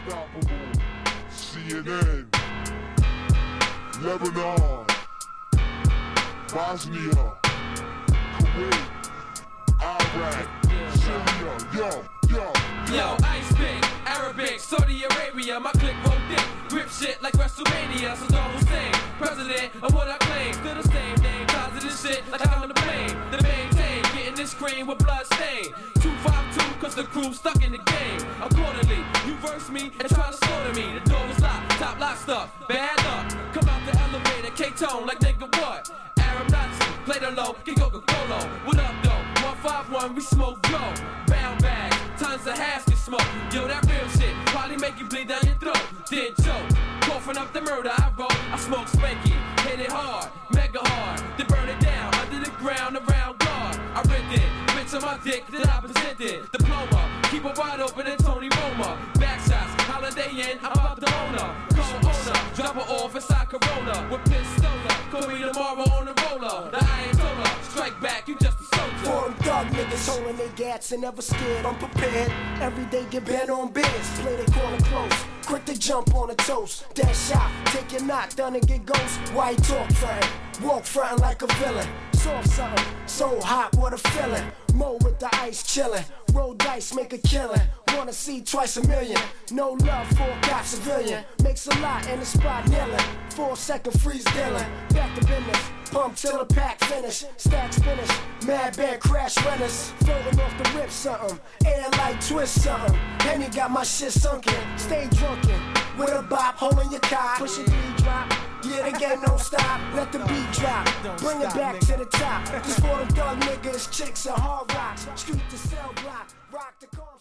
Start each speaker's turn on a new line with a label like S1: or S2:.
S1: Unstoppable, CNN, Lebanon, Bosnia, Kuwait, Iraq, Syria,
S2: Yo, Ice Pick, Arabic, Saudi Arabia, my click roll dick, grip shit like WrestleMania, Saddam Hussein, president of what I claim, still the same name, positive shit like I'm on the plane, the maintain, getting this cream with blood stain, 252 cause the crew's stuck in the game, accordingly, you verse me and try to slaughter me, the door was locked, top lock stuff, bad luck, come out the elevator, K-Tone like nigga what, Arab Nazi, play the low, get Coca-Cola, what up though, 151, we smoke blow, bound bags, tons of hash get smoke, yo that real shit, probably make you bleed down your throat, then choke, coughing up the murder I wrote, I smoke spanky, hit it hard, mega hard, then burn it down, under the ground, around guard, I ripped it, bitch on my dick, then I presented, diploma, keep it wide open and Tony Roma, back shots, Holiday Inn, I'm about to own her, co-owner, drop her off inside Corona, with pistola, call me tomorrow on the roller, the Ayatollah, strike back, you just a soldier.
S3: For them thug niggas holding their gats and never scared, I'm prepared, every day get bent on beds, play their corner close, quick to jump on a toast, that shot, take your knock, done and get ghost, why you talk frontin', walk frontin' like a villain, soft something, so hot, what a feeling, Mo with the ice chillin', roll dice, make a killin', wanna see twice a million, no love for a cop civilian, makes a lot in the spot kneeling, 4 second freeze dealing, back to business, pump till the pack finish, stacks finish, mad bad crash runners, floating off the rip something, air like twist something, Henny got my shit sunken, stay drunken, with a bop, holding your cock, push a 3 drop, yeah the game don't stop, let the beat drop, bring it back to the top, just for them thug niggas, chicks and hard rocks, street to cell block, rock the car.